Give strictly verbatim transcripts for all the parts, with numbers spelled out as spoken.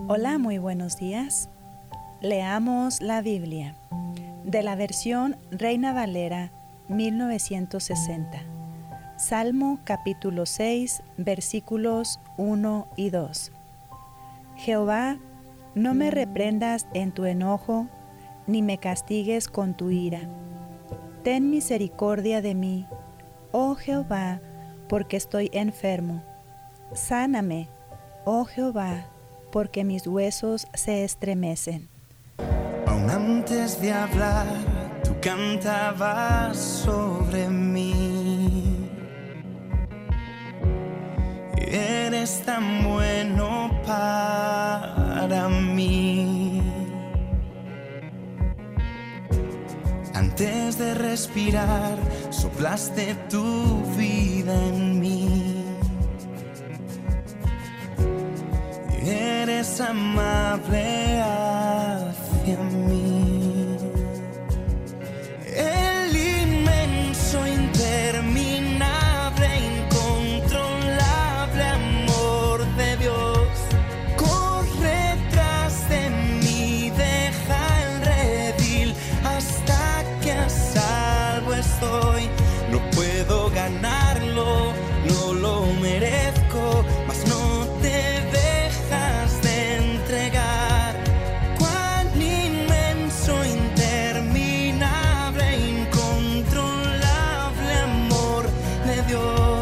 Hola, muy buenos días. Leamos la Biblia de la versión Reina Valera mil novecientos sesenta. Salmo capítulo seis, versículos uno y dos. Jehová, no me reprendas en tu enojo, ni me castigues con tu ira. Ten misericordia de mí, oh Jehová, porque estoy enfermo. Sáname, oh Jehová, porque mis huesos se estremecen. Aún antes de hablar, tú cantabas sobre mí. Eres tan bueno para mí. Antes de respirar, soplaste tu vida en mí. Eres amable hacia mí. El inmenso, interminable, incontrolable amor de Dios corre tras de mí, deja el redil hasta que a salvo estoy. No puedo ganarlo, no lo merezco, mas no te dejas de entregar. Cuán inmenso, interminable, incontrolable amor de Dios.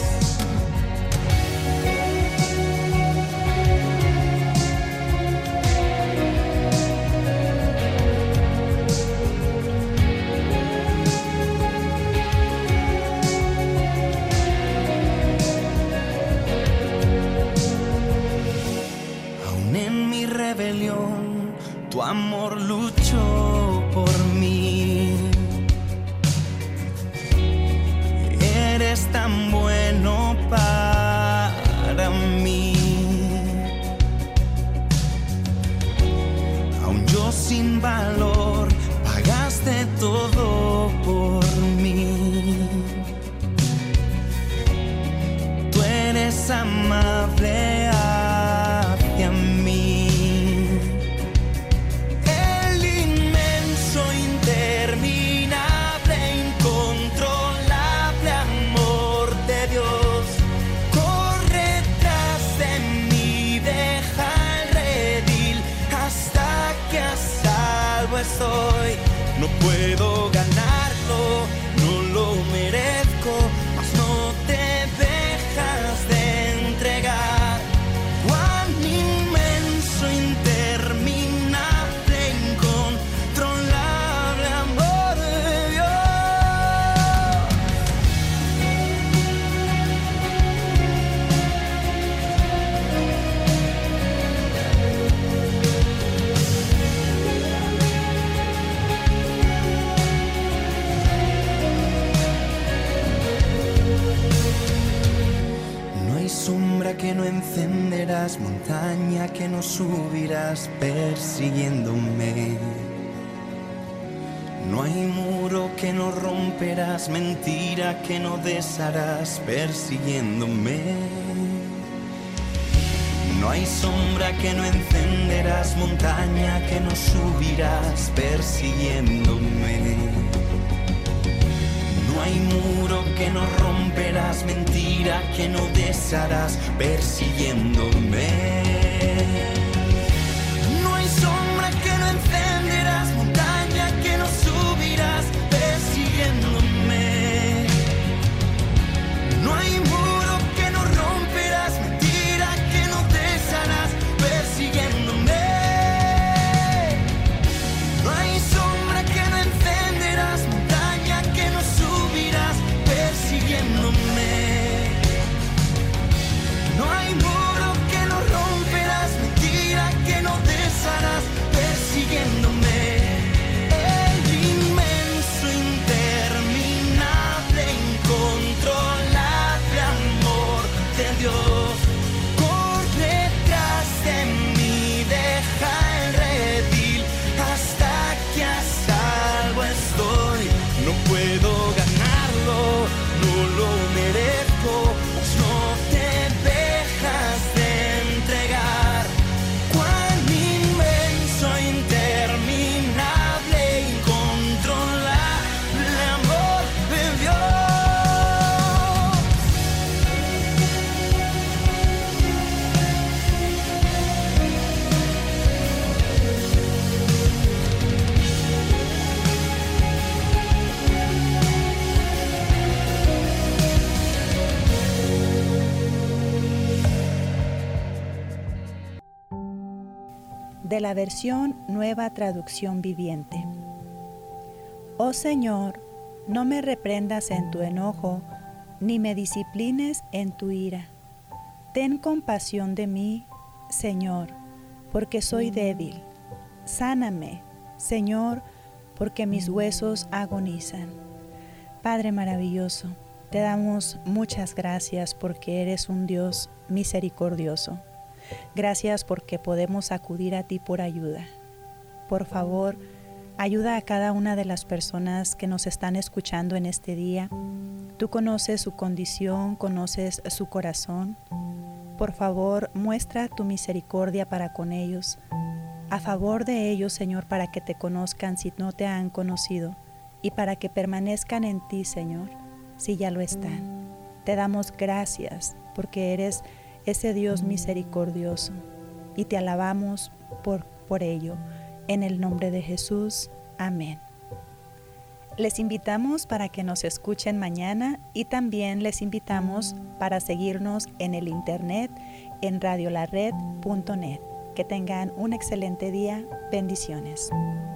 Rebelión, tu amor luchó por mí. Eres tan bueno para mí. Aun yo sin valor, pagaste todo por mí. Tú eres amable hacia mí. Estoy, no puedo ganarlo, no lo merezco, mas no te dejas de entregar. Cuán inmenso, interminable, incontrolable amor de Dios. Sombra que no encenderás, montaña que no subirás persiguiéndome. No hay muro que no romperás, mentira que no desharás persiguiéndome. No hay sombra que no encenderás, montaña que no subirás persiguiéndome. No hay muro que no romperás, mentira que no desharás persiguiéndome. No hay sombra que no encenderás, montaña que no subirás persiguiéndome. No hay muro que no romperás, mentira que no desharás persiguiéndome. No hay sombra que no encenderás, montaña que no subirás persiguiéndome. No hay muro que no romperás. de la versión Nueva Traducción Viviente. Oh Señor, no me reprendas en tu enojo, ni me disciplines en tu ira. Ten compasión de mí, Señor, porque soy débil. Sáname, Señor, porque mis huesos agonizan. Padre maravilloso, te damos muchas gracias porque eres un Dios misericordioso. Gracias porque podemos acudir a ti por ayuda. Por favor, ayuda a cada una de las personas que nos están escuchando en este día. Tú conoces su condición, conoces su corazón. Por favor, muestra tu misericordia para con ellos. A favor de ellos, Señor, para que te conozcan si no te han conocido y para que permanezcan en ti, Señor, si ya lo están. Te damos gracias porque eres ese Dios misericordioso y te alabamos por, por ello. En el nombre de Jesús, amén. Les invitamos para que nos escuchen mañana y también les invitamos para seguirnos en el internet en radio la red punto net. Que tengan un excelente día. Bendiciones.